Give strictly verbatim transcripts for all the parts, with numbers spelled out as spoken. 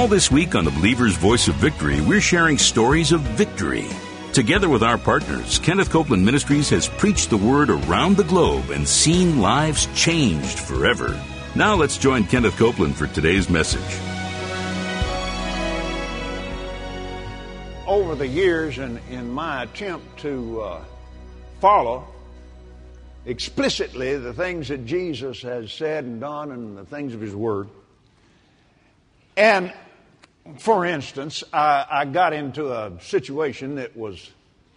All this week on the Believer's Voice of Victory, we're sharing stories of victory. Together with our partners, Kenneth Copeland Ministries has preached the word around the globe and seen lives changed forever. Now let's join Kenneth Copeland for today's message. Over the years, in, in my attempt to uh, follow explicitly the things that Jesus has said and done and the things of His Word, and for instance, I, I got into a situation that was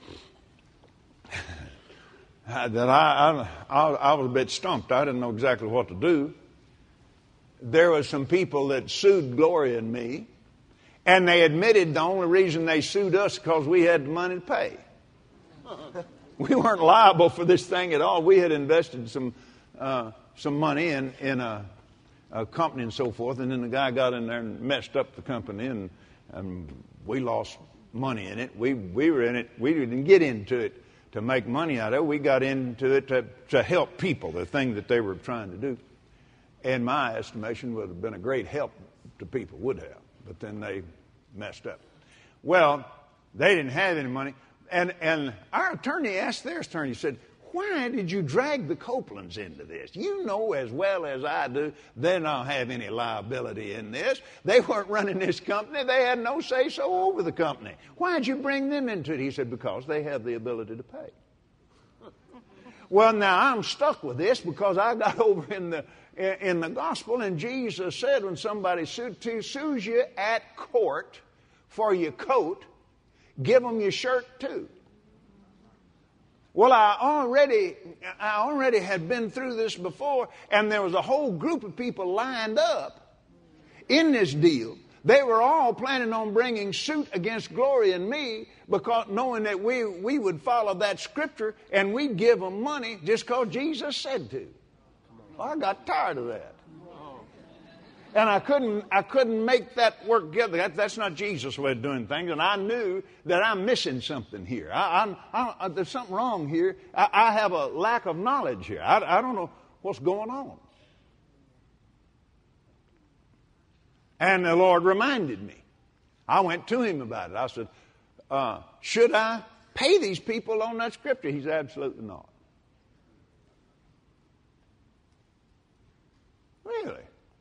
that I, I I was a bit stumped. I didn't know exactly what to do. There were some people that sued Gloria and me, and they admitted the only reason they sued us because we had the money to pay. We weren't liable for this thing at all. We had invested some uh, some money in in a, a company and so forth, and then the guy got in there and messed up the company, and, and we lost money in it. We we were in it. We didn't get into it to make money out of it. We got into it to to help people, the thing that they were trying to do. In my estimation, would have been a great help to people, would have. But then they messed up. Well, they didn't have any money. And and our attorney asked their attorney, he said, why did you drag the Copelands into this? You know as well as I do, they don't have any liability in this. They weren't running this company. They had no say-so over the company. Why did you bring them into it? He said, because they have the ability to pay. Well, now I'm stuck with this because I got over in the in the gospel, and Jesus said when somebody sues you at court for your coat, give them your shirt too. Well, I already, I already had been through this before, and there was a whole group of people lined up in this deal. They were all planning on bringing suit against Gloria and me because knowing that we, we would follow that scripture and we'd give them money just because Jesus said to. Well, I got tired of that. And I couldn't I couldn't make that work together. That, that's not Jesus' way of doing things. And I knew that I'm missing something here. I, I, I, there's something wrong here. I, I have a lack of knowledge here. I, I don't know what's going on. And the Lord reminded me. I went to Him about it. I said, uh, should I pay these people on that scripture? He said, absolutely not. Really?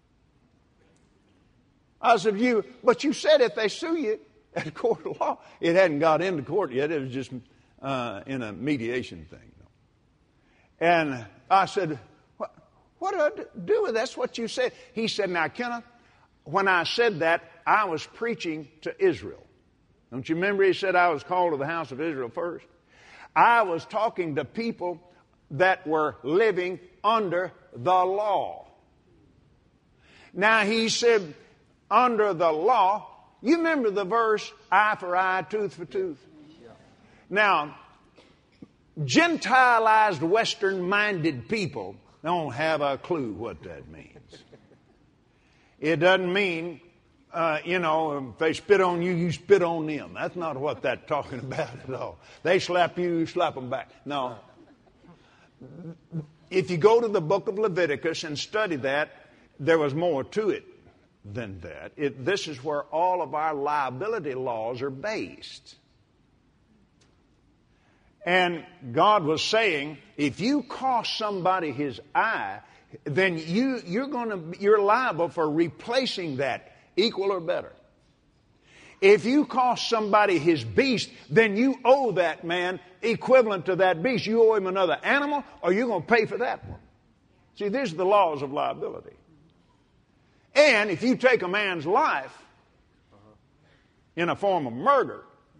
I said, you, but you said if they sue you at a court of law, it hadn't got into court yet. It was just uh, in a mediation thing. And I said, what, what do I do with that? That's what you said. He said, now, Kenneth, when I said that, I was preaching to Israel. Don't you remember he said I was called to the house of Israel first? I was talking to people that were living under the law. Now, he said, under the law, you remember the verse, eye for eye, tooth for tooth? Now, Gentilized, Western-minded people don't have a clue what that means. It doesn't mean, uh, you know, if they spit on you, you spit on them. That's not what that's talking about at all. They slap you, you slap them back. No. If you go to the book of Leviticus and study that, there was more to it than that. It, this is where all of our liability laws are based. And God was saying, if you cost somebody his eye, then you, you're going to, you're liable for replacing that, equal or better. If you cost somebody his beast, then you owe that man equivalent to that beast. You owe him another animal, or you're going to pay for that one. See, these are the laws of liability. And if you take a man's life in a form of murder,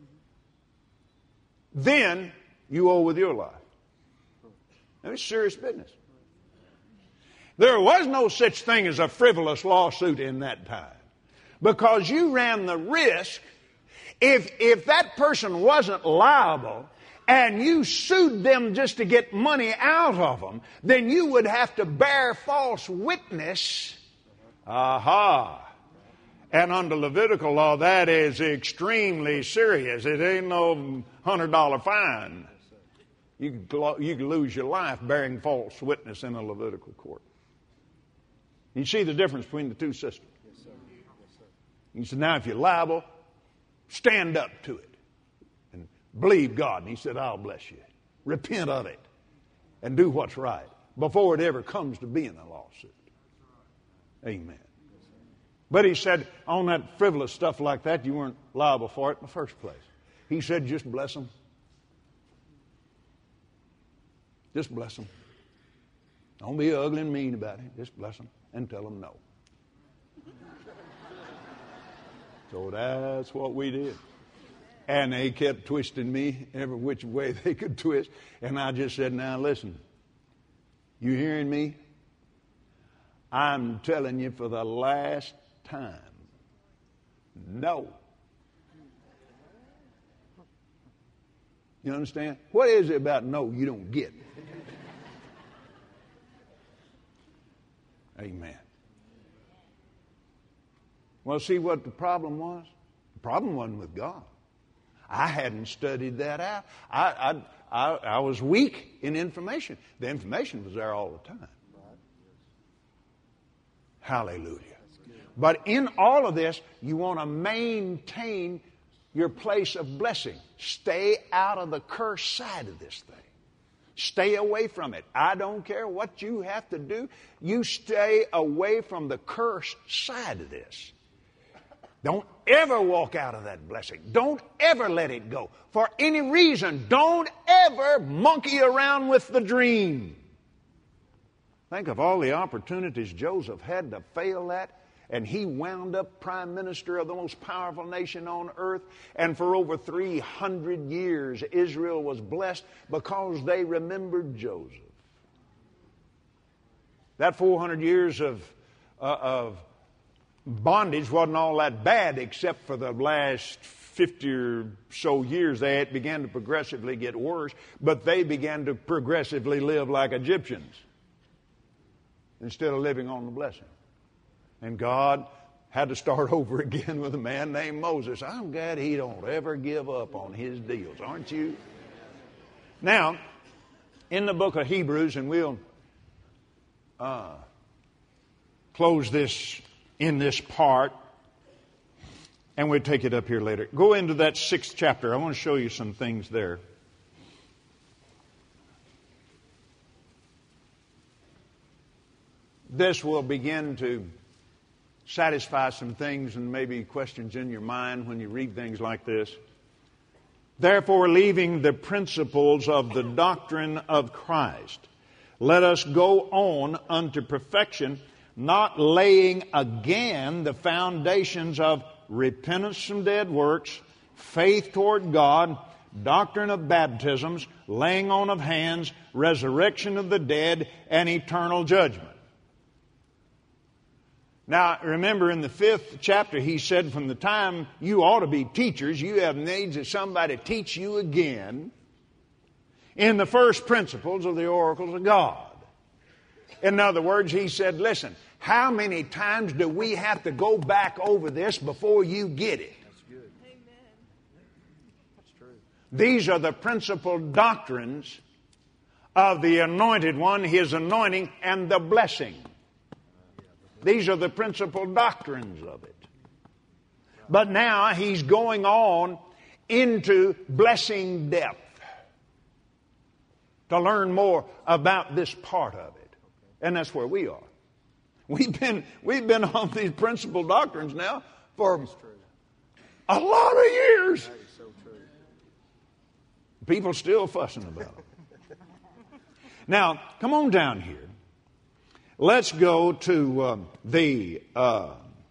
then you owe with your life. That's serious business. There was no such thing as a frivolous lawsuit in that time, because you ran the risk, if if that person wasn't liable and you sued them just to get money out of them, then you would have to bear false witness. Aha. And under Levitical law, that is extremely serious. It ain't no one hundred dollar fine. You could, you could lose your life bearing false witness in a Levitical court. You see the difference between the two systems. Yes, sir. Yes, sir. He said, now if you're liable, stand up to it and believe God. And he said, I'll bless you. Repent of it and do what's right before it ever comes to being a lawsuit. Amen. But he said, on that frivolous stuff like that, you weren't liable for it in the first place. He said, just bless them. Just bless them. Don't be ugly and mean about it. Just bless them and tell them no. So that's what we did. And they kept twisting me every which way they could twist. And I just said, now listen, you hearing me? I'm telling you for the last time, no. You understand? What is it about no you don't get? Amen. Well, see what the problem was? The problem wasn't with God. I hadn't studied that out. I, I, I, I was weak in information. The information was there all the time. Hallelujah. But in all of this, you want to maintain your place of blessing. Stay out of the curse side of this thing. Stay away from it. I don't care what you have to do. You stay away from the curse side of this. Don't ever walk out of that blessing. Don't ever let it go. For any reason, don't ever monkey around with the dream. Think of all the opportunities Joseph had to fail at, and he wound up prime minister of the most powerful nation on earth. And for over three hundred years, Israel was blessed because they remembered Joseph. That four hundred years of, uh, of bondage wasn't all that bad, except for the last fifty or so years. They began to progressively get worse, but they began to progressively live like Egyptians instead of living on the blessing. And God had to start over again with a man named Moses. I'm glad he don't ever give up on his deals, aren't you? Now, in the book of Hebrews, and we'll uh, close this in this part, and we'll take it up here later. Go into that sixth chapter. I want to show you some things there. This will begin to satisfy some things and maybe questions in your mind when you read things like this. Therefore, leaving the principles of the doctrine of Christ, let us go on unto perfection, not laying again the foundations of repentance from dead works, faith toward God, doctrine of baptisms, laying on of hands, resurrection of the dead, and eternal judgment. Now, remember in the fifth chapter, he said, from the time you ought to be teachers, you have needs of somebody to teach you again in the first principles of the oracles of God. In other words, he said, listen, how many times do we have to go back over this before you get it? That's good. Amen. That's true. These are the principal doctrines of the Anointed One, His anointing, and the blessing. These are the principal doctrines of it. But now he's going on into blessing depth to learn more about this part of it. And that's where we are. We've been, we've been on these principal doctrines now for a lot of years. That is so true. People still fussing about it. Now, come on down here. Let's go to um, the, uh,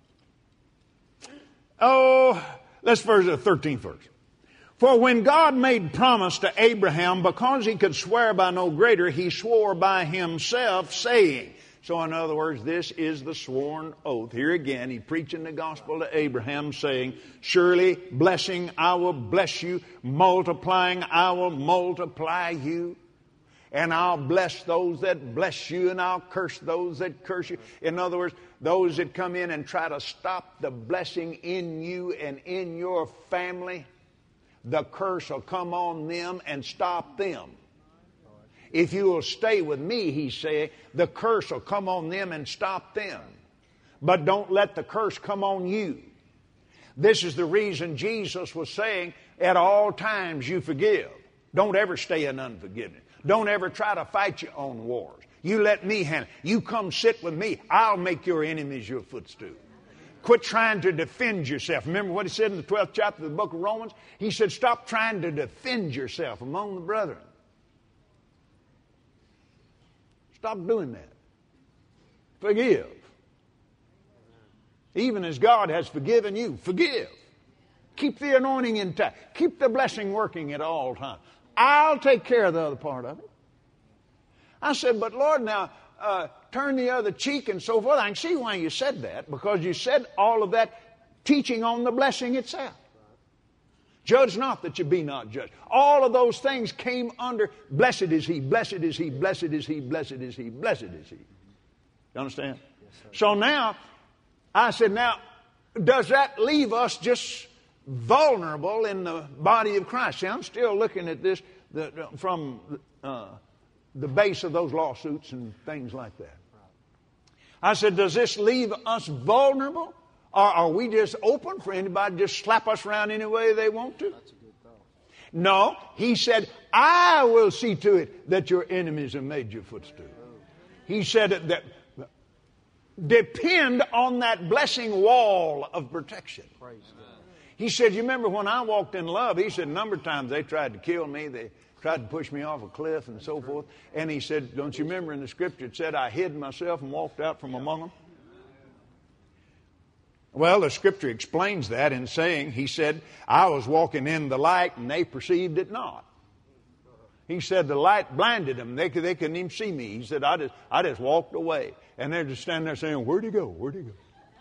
oh, let's verse the thirteenth verse. For when God made promise to Abraham, because he could swear by no greater, he swore by himself, saying. So in other words, this is the sworn oath. Here again, he's preaching the gospel to Abraham, saying, surely blessing I will bless you, multiplying I will multiply you. And I'll bless those that bless you, and I'll curse those that curse you. In other words, those that come in and try to stop the blessing in you and in your family, the curse will come on them and stop them. If you will stay with me, he's saying, the curse will come on them and stop them. But don't let the curse come on you. This is the reason Jesus was saying, at all times you forgive. Don't ever stay in unforgiveness. Don't ever try to fight your own wars. You let me handle it. You come sit with me. I'll make your enemies your footstool. Quit trying to defend yourself. Remember what he said in the twelfth chapter of the book of Romans? He said, stop trying to defend yourself among the brethren. Stop doing that. Forgive. Even as God has forgiven you, forgive. Keep the anointing intact. Keep the blessing working at all times. I'll take care of the other part of it. I said, but Lord, now, uh, turn the other cheek and so forth. I can see why you said that, because you said all of that teaching on the blessing itself. Judge not that you be not judged. All of those things came under blessed is he, blessed is he, blessed is he, blessed is he, blessed is he. You understand? Yes, so now, I said, now, does that leave us just vulnerable in the body of Christ? See, I'm still looking at this the, from uh, the base of those lawsuits and things like that. I said, does this leave us vulnerable? Or are we just open for anybody to just slap us around any way they want to? That's a good thought. No, he said, I will see to it that your enemies are made your footstool. He said that depend on that blessing wall of protection. Praise God. He said, you remember when I walked in love, he said, a number of times they tried to kill me. They tried to push me off a cliff and so forth. And he said, don't you remember in the scripture it said, I hid myself and walked out from among them? Well, the scripture explains that in saying, he said, I was walking in the light and they perceived it not. He said the light blinded them. They, they couldn't even see me. He said, I just, I just walked away. And they're just standing there saying, where'd he go? Where'd he go?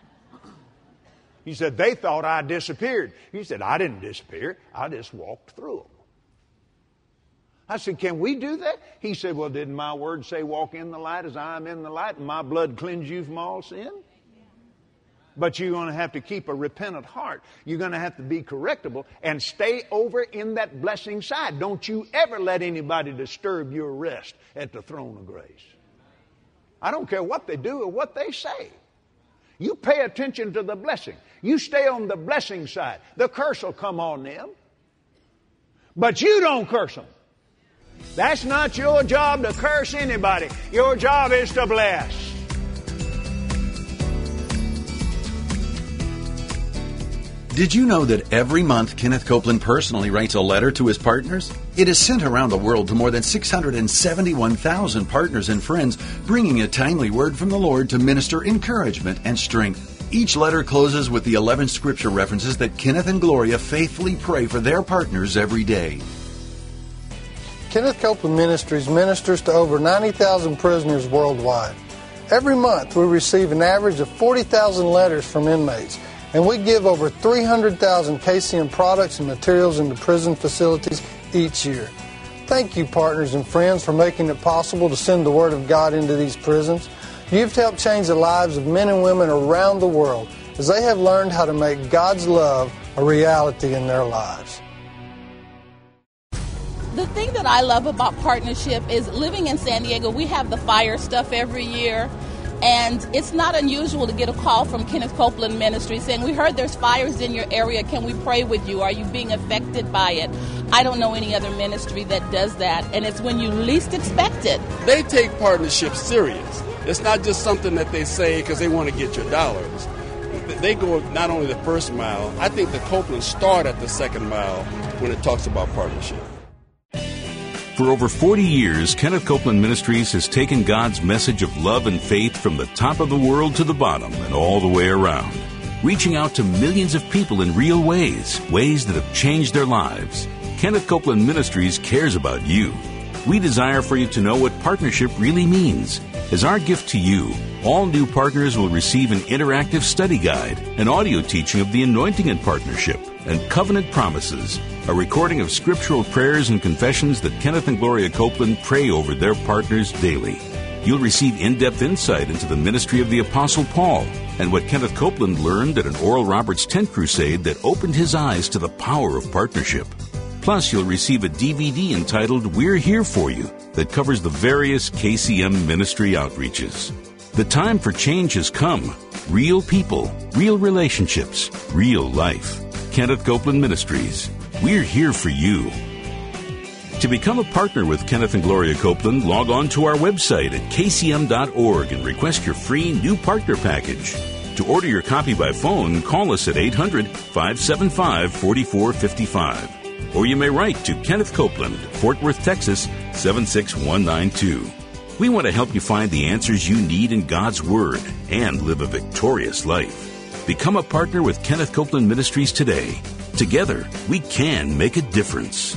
He said, they thought I disappeared. He said, I didn't disappear. I just walked through them. I said, can we do that? He said, well, didn't my word say walk in the light as I am in the light and my blood cleanse you from all sin? But you're going to have to keep a repentant heart. You're going to have to be correctable and stay over in that blessing side. Don't you ever let anybody disturb your rest at the throne of grace. I don't care what they do or what they say. You pay attention to the blessing. You stay on the blessing side. The curse will come on them. But you don't curse them. That's not your job to curse anybody. Your job is to bless. Did you know that every month Kenneth Copeland personally writes a letter to his partners? It is sent around the world to more than six hundred seventy-one thousand partners and friends, bringing a timely word from the Lord to minister encouragement and strength. Each letter closes with the eleven scripture references that Kenneth and Gloria faithfully pray for their partners every day. Kenneth Copeland Ministries ministers to over ninety thousand prisoners worldwide. Every month we receive an average of forty thousand letters from inmates. And we give over three hundred thousand K C M products and materials into prison facilities each year. Thank you, partners and friends, for making it possible to send the Word of God into these prisons. You've helped change the lives of men and women around the world as they have learned how to make God's love a reality in their lives. The thing that I love about partnership is living in San Diego, we have the fire stuff every year. And it's not unusual to get a call from Kenneth Copeland Ministries saying, we heard there's fires in your area. Can we pray with you? Are you being affected by it? I don't know any other ministry that does that. And it's when you least expect it. They take partnership serious. It's not just something that they say because they want to get your dollars. They go not only the first mile, I think the Copeland start at the second mile when it talks about partnership. For over forty years, Kenneth Copeland Ministries has taken God's message of love and faith from the top of the world to the bottom and all the way around, reaching out to millions of people in real ways, ways that have changed their lives. Kenneth Copeland Ministries cares about you. We desire for you to know what partnership really means. As our gift to you, all new partners will receive an interactive study guide, an audio teaching of the anointing in partnership, and covenant promises, a recording of scriptural prayers and confessions that Kenneth and Gloria Copeland pray over their partners daily. You'll receive in-depth insight into the ministry of the Apostle Paul and what Kenneth Copeland learned at an Oral Roberts tent crusade that opened his eyes to the power of partnership. Plus, you'll receive a D V D entitled We're Here For You that covers the various K C M ministry outreaches. The time for change has come. Real people, real relationships, real life. Kenneth Copeland Ministries. We're here for you. To become a partner with Kenneth and Gloria Copeland, log on to our website at k c m dot org and request your free new partner package. To order your copy by phone, call us at eight hundred, five seven five, four four five five. Or you may write to Kenneth Copeland, Fort Worth, Texas, seven six one nine two. We want to help you find the answers you need in God's Word and live a victorious life. Become a partner with Kenneth Copeland Ministries today. Together, we can make a difference.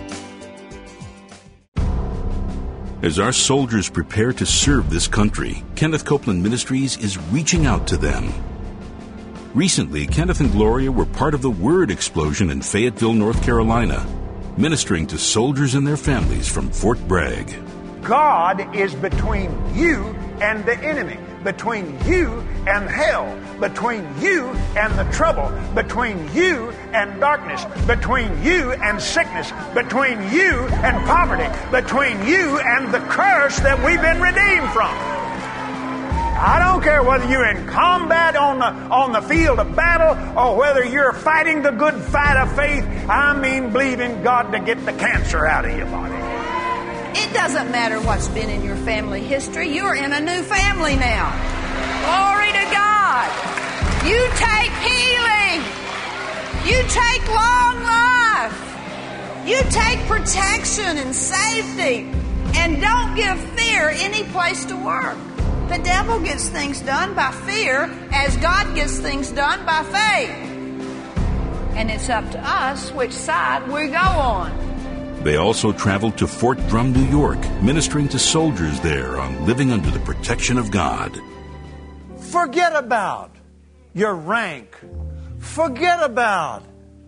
As our soldiers prepare to serve this country, Kenneth Copeland Ministries is reaching out to them. Recently, Kenneth and Gloria were part of the Word Explosion in Fayetteville, North Carolina, ministering to soldiers and their families from Fort Bragg. God is between you and the enemy, between you and hell, between you and the trouble, between you and darkness, between you and sickness, between you and poverty, between you and the curse that we've been redeemed from. I don't care whether you're in combat on the, on the field of battle or whether you're fighting the good fight of faith. I mean, believing God to get the cancer out of your body. It doesn't matter what's been in your family history. You're in a new family now. Glory to God. You take healing. You take long life. You take protection and safety. And don't give fear any place to work. The devil gets things done by fear as God gets things done by faith. And it's up to us which side we go on. They also traveled to Fort Drum, New York, ministering to soldiers there on living under the protection of God. Forget about your rank. Forget about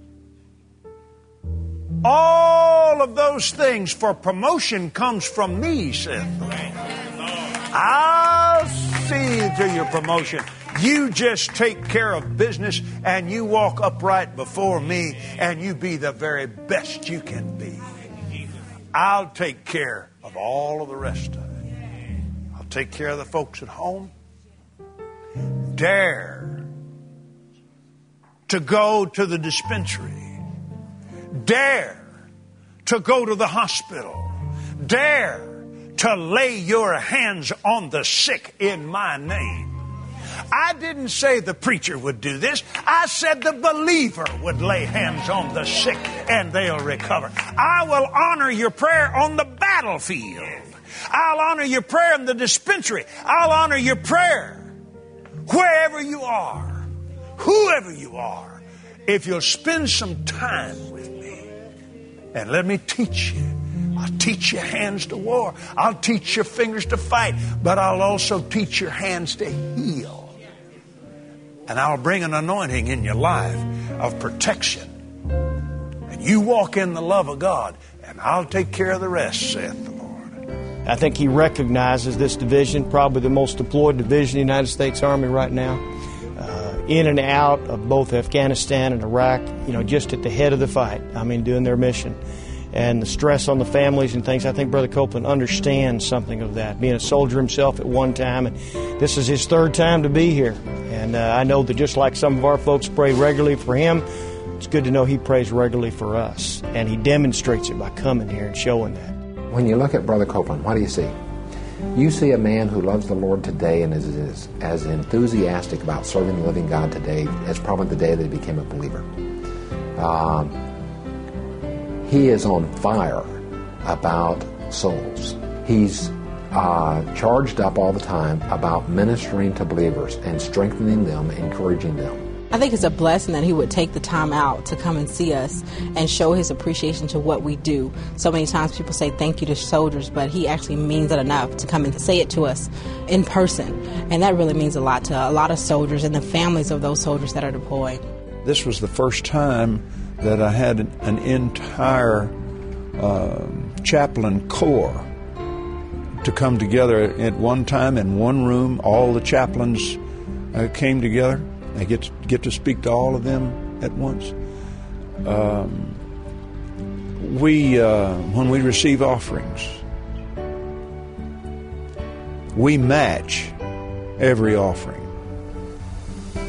all of those things, for promotion comes from me, saith the Lord. I'll see to your promotion. You just take care of business and you walk upright before me and you be the very best you can be. I'll take care of all of the rest of it. I'll take care of the folks at home. Dare to go to the dispensary. Dare to go to the hospital. Dare to lay your hands on the sick in my name. I didn't say the preacher would do this. I said the believer would lay hands on the sick and they'll recover. I will honor your prayer on the battlefield. I'll honor your prayer in the dispensary. I'll honor your prayer wherever you are, whoever you are, if you'll spend some time with me and let me teach you. I'll teach your hands to war. I'll teach your fingers to fight, but I'll also teach your hands to heal. And I'll bring an anointing in your life of protection. And you walk in the love of God, and I'll take care of the rest, saith the Lord. I think he recognizes this division, probably the most deployed division in the United States Army right now. Uh, in and out of both Afghanistan and Iraq, you know, just at the head of the fight. I mean, doing their mission. And the stress on the families and things, I think Brother Copeland understands something of that, being a soldier himself at one time. And this is his third time to be here. And uh, I know that just like some of our folks pray regularly for him, it's good to know he prays regularly for us. And he demonstrates it by coming here and showing that. When you look at Brother Copeland, what do you see? You see a man who loves the Lord today and is, is as enthusiastic about serving the living God today as probably the day that he became a believer. Um, He is on fire about souls. He's uh, charged up all the time about ministering to believers and strengthening them, encouraging them. I think it's a blessing that he would take the time out to come and see us and show his appreciation to what we do. So many times people say thank you to soldiers, but he actually means it enough to come and say it to us in person. And that really means a lot to a lot of soldiers and the families of those soldiers that are deployed. This was the first time that I had an, an entire uh, chaplain corps to come together at one time in one room. All the chaplains uh, came together. I get to, get to speak to all of them at once. Um, we, uh, when we receive offerings, we match every offering.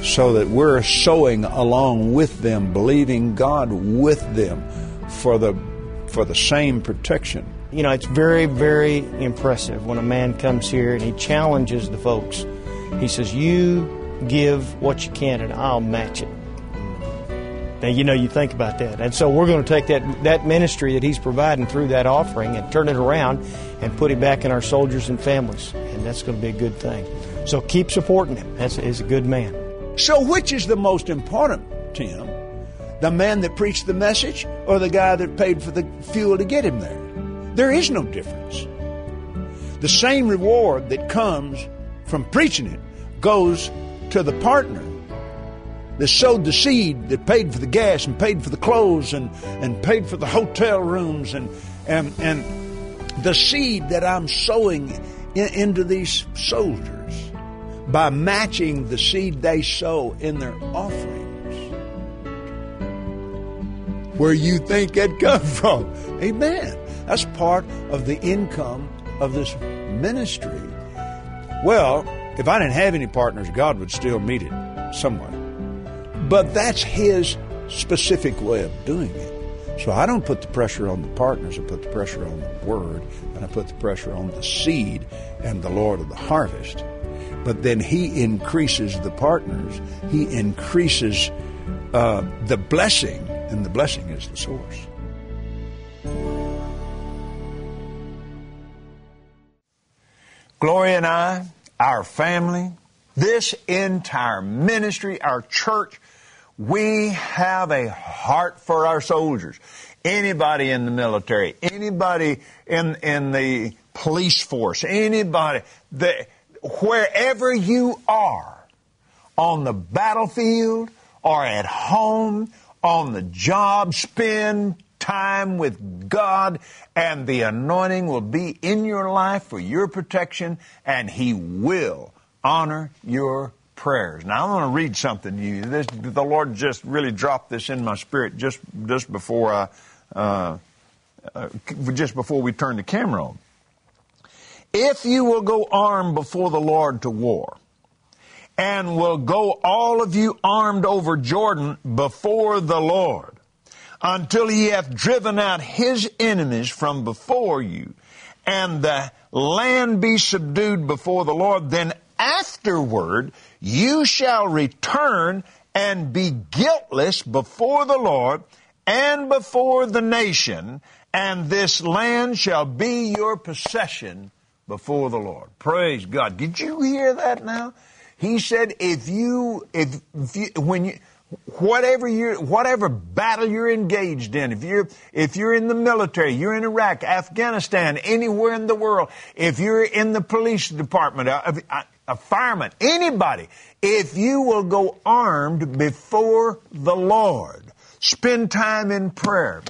so that we're sowing along with them, believing God with them for the for the same protection. You know, it's very, very impressive when a man comes here and he challenges the folks. He says, you give what you can and I'll match it. Now, you know, you think about that. And so we're going to take that, that ministry that he's providing through that offering and turn it around and put it back in our soldiers and families. And that's going to be a good thing. So keep supporting him. That's, he's a good man. So which is the most important, Tim? The man that preached the message or the guy that paid for the fuel to get him there? There is no difference. The same reward that comes from preaching it goes to the partner that sowed the seed, that paid for the gas and paid for the clothes and, and paid for the hotel rooms and, and, and the seed that I'm sowing in, into these soldiers by matching the seed they sow in their offerings. Where you think it come from. Amen. That's part of the income of this ministry. Well, if I didn't have any partners, God would still meet it some way. But that's His specific way of doing it. So I don't put the pressure on the partners. I put the pressure on the Word, and I put the pressure on the seed and the Lord of the harvest. But then He increases the partners. He increases uh, the blessing, and the blessing is the source. Gloria and I, our family, this entire ministry, our church, we have a heart for our soldiers. Anybody in the military, anybody in in the police force, anybody, that, wherever you are, on the battlefield or at home, on the job, spend time with God, and the anointing will be in your life for your protection, and He will honor your prayers. Now, I'm going to read something to you. This, the Lord just really dropped this in my spirit just just before I, uh, uh, just before we turned the camera on. If you will go armed before the Lord to war, and will go all of you armed over Jordan before the Lord, until He hath driven out His enemies from before you, and the land be subdued before the Lord, then afterward you shall return and be guiltless before the Lord and before the nation, and this land shall be your possession before the Lord. Praise God. Did you hear that now? He said, if you, if, if you, when you, whatever you, whatever battle you're engaged in, if you're, if you're in the military, you're in Iraq, Afghanistan, anywhere in the world, if you're in the police department, a, a, a fireman, anybody, if you will go armed before the Lord, spend time in prayer,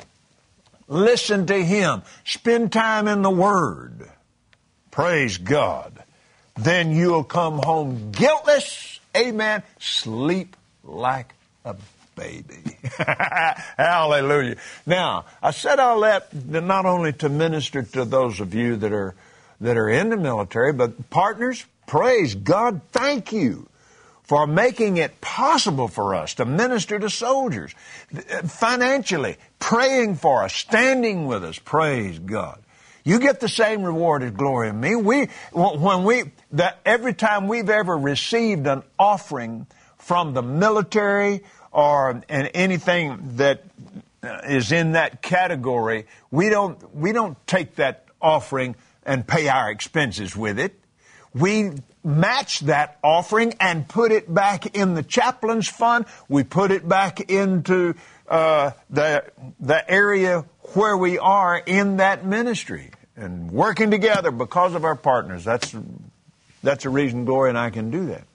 listen to Him, spend time in the Word, praise God, then you'll come home guiltless, amen, sleep like a baby. Hallelujah. Now, I said all that not only to minister to those of you that are that are in the military, but partners, praise God, thank you for making it possible for us to minister to soldiers financially, praying for us, standing with us, praise God. You get the same reward as Gloria and me. We, when we, that every time we've ever received an offering from the military or and anything that is in that category, we don't we don't take that offering and pay our expenses with it. We match that offering and put it back in the chaplain's fund. We put it back into uh, the the area where we are in that ministry and working together because of our partners. That's that's a reason Gloria and I can do that.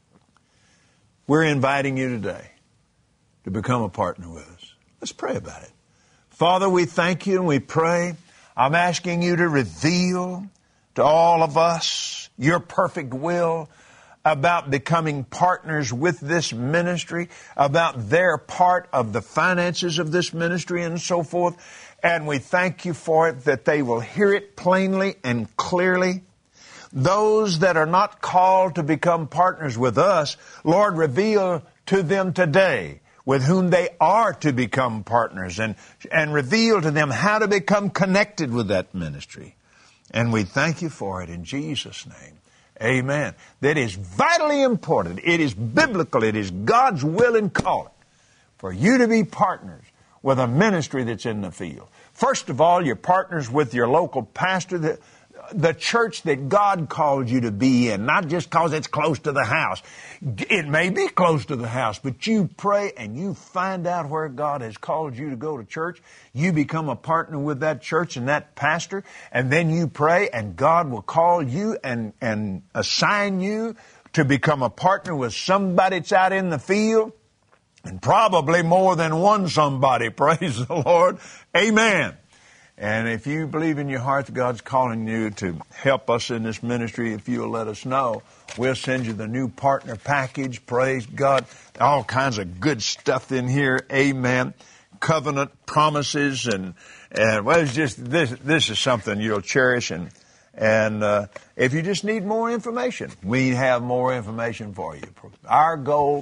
We're inviting you today to become a partner with us. Let's pray about it. Father, we thank you and we pray. I'm asking you to reveal to all of us your perfect will about becoming partners with this ministry, about their part of the finances of this ministry and so forth. And we thank you for it, that they will hear it plainly and clearly. those that are not called to become partners with us, Lord, reveal to them today with whom they are to become partners, and, and reveal to them how to become connected with that ministry. And we thank you for it in Jesus' name. Amen. That is vitally important. It is biblical. It is God's will and calling for you to be partners with a ministry that's in the field. First of all, you're partners with your local pastor, the, the church that God called you to be in, not just because it's close to the house. It may be close to the house, but you pray and you find out where God has called you to go to church. You become a partner with that church and that pastor, and then you pray, and God will call you and, and assign you to become a partner with somebody that's out in the field. And probably more than one somebody, praise the Lord. Amen. And if you believe in your heart that God's calling you to help us in this ministry, if you'll let us know, we'll send you the new partner package, praise God. All kinds of good stuff in here, amen. Covenant promises, and, and well, it's just, this, this is something you'll cherish. And, and uh, if you just need more information, we have more information for you. Our goal,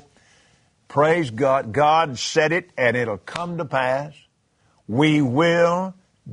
praise God, God said it and it'll come to pass. We will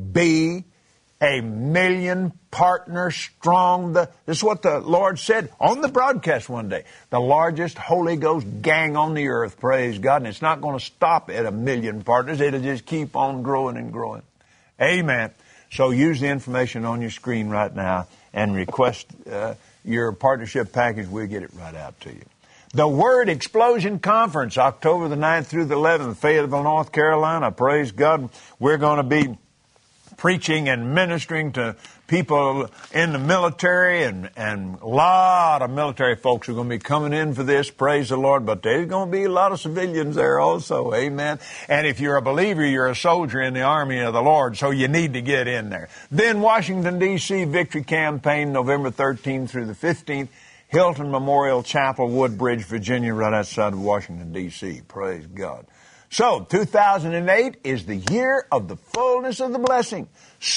be a million partners strong. The, this is what the Lord said on the broadcast one day. The largest Holy Ghost gang on the earth, praise God. And it's not going to stop at a million partners. It'll just keep on growing and growing. Amen. So use the information on your screen right now and request uh, your partnership package. We'll get it right out to you. The Word Explosion Conference, October the ninth through the eleventh, Fayetteville, North Carolina. Praise God. We're going to be preaching and ministering to people in the military, and, and a lot of military folks are going to be coming in for this. Praise the Lord. But there's going to be a lot of civilians there also. Amen. And if you're a believer, you're a soldier in the army of the Lord, so you need to get in there. Then Washington, D C Victory Campaign, November thirteenth through the fifteenth. Hilton Memorial Chapel, Woodbridge, Virginia, right outside of Washington, D C Praise God. So, two thousand eight is the year of the fullness of the blessing.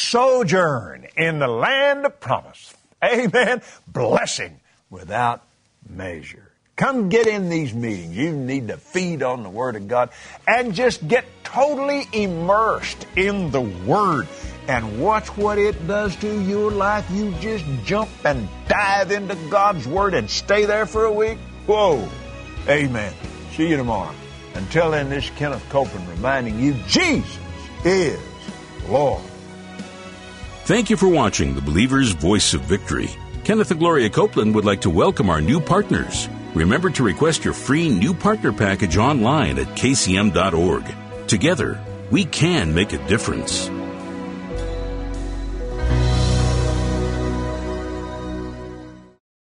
Sojourn in the land of promise. Amen. Blessing without measure. Come get in these meetings. You need to feed on the Word of God and just get totally immersed in the Word. And watch what it does to your life. You just jump and dive into God's Word and stay there for a week. Whoa. Amen. See you tomorrow. Until then, this is Kenneth Copeland reminding you, Jesus is Lord. Thank you for watching The Believer's Voice of Victory. Kenneth and Gloria Copeland would like to welcome our new partners. Remember to request your free new partner package online at k c m dot org. Together, we can make a difference.